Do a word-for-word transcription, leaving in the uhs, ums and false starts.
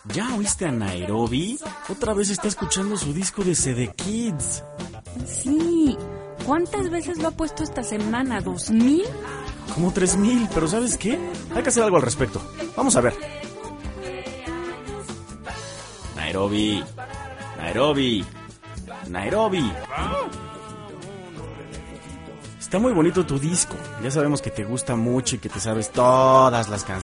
¿Ya oíste a Nairobi? Otra vez está escuchando su disco de C D Kids. Sí. ¿Cuántas veces lo ha puesto esta semana? ¿Dos mil? Como tres mil, pero ¿sabes qué? Hay que hacer algo al respecto. Vamos a ver. Nairobi. Nairobi. Nairobi. Está muy bonito tu disco. Ya sabemos que te gusta mucho y que te sabes todas las canciones.